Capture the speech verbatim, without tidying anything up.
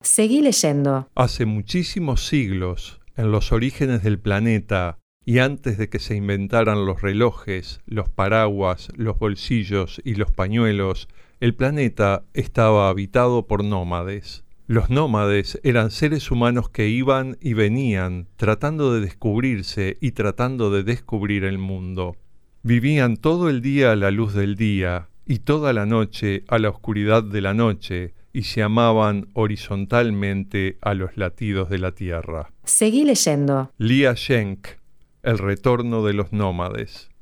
Seguí leyendo. Hace muchísimos siglos, en los orígenes del planeta y antes de que se inventaran los relojes, los paraguas, los bolsillos y los pañuelos, el planeta estaba habitado por nómades. Los nómades eran seres humanos que iban y venían, tratando de descubrirse y tratando de descubrir el mundo. Vivían todo el día a la luz del día y toda la noche a la oscuridad de la noche, y se amaban horizontalmente a los latidos de la tierra. Seguí leyendo. Lía Schenk, El retorno de los nómades.